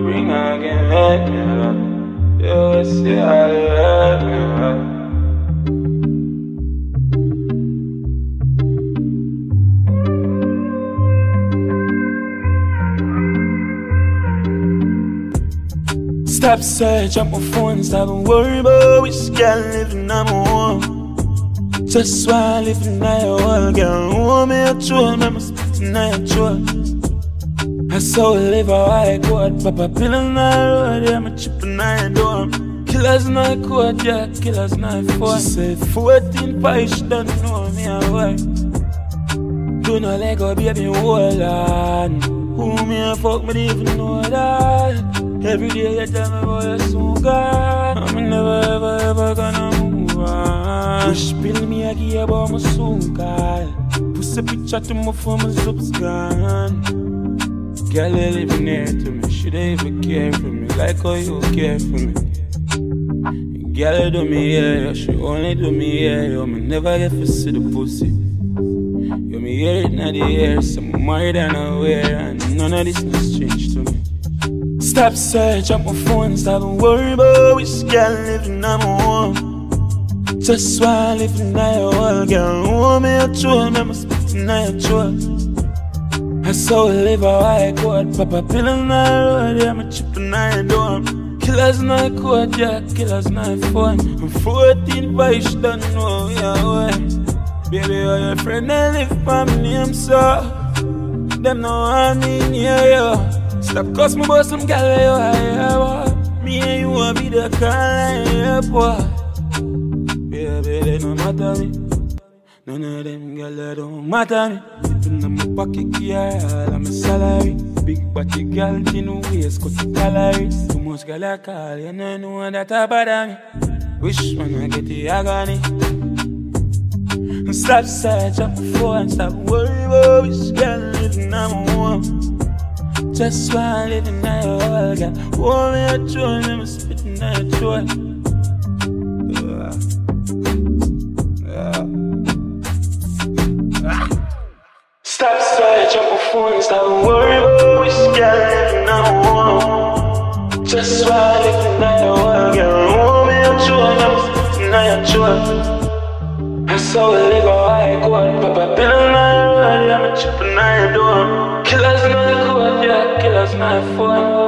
bring again. You say I love you. Stop search on my phone, stop and worry about which girl living on my home. Just while living on your wall, girl, hold me a troll, me must spit in your throat. I saw we live how I go, pop a pill on the road, yeah, me chipping on your door. Killers not court, yeah, killers not phone. She said 14 pies, she don't know me a word. Do not let go, baby, hold on. Who me a fuck, me don't even know that. Every day you tell me about you're so good, I'm never ever ever gonna move on. Wish pill me a give about my soon call. Pussy picture to my phone, my zup's gone. Girl, you live near to me, she don't even care for me like how you care for me. Girl, you do me yeah, she only do me yeah, yo. Me never get to see the pussy. You me hear it in the air, so I'm married and aware, and none of this is strange to me. Stop search on my phone, stop and worry about which girl living on my home. Just while living on your wall, girl, hold me a troll, me must spit in your throat. I saw we live how I go, pop a pill on the road, yeah, me chipping on your door. Killers not court, yeah, killers not phone. I'm 14 boys, she don't know, yeah, why. Baby, all your friends, they live for me name, so them know I'm in here, yo. Stop cause me about some gal where you are, me and you will be the car boy. Baby, they don't matter me. None of them gal they don't matter me. Sitting in my pocket gear, all of my salary. Big body gal, thin waist, cut the calories. Too much gal I call, you know that I bother me. Wish when I get the agony. Stop search up my phone, stop worry about which gal living on my home. Just while living in your wall, girl, hold me a troll, me must spit in your throat. Stop search on my phone, stop worry about which girl living on my home. Just while living in your wall, girl, hold me a troll, me must spit in your throat. I saw we live how I go, pop a pill on the road, yeah, me chipping on your door. Killers not court, yeah, killers not phone.